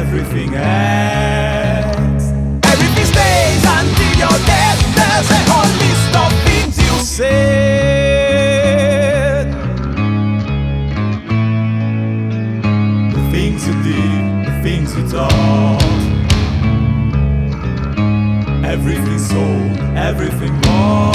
everything ends. Everything stays until you're dead. There's a whole list of things you said, the things you did, the things you taught. Everything sold, everything bought.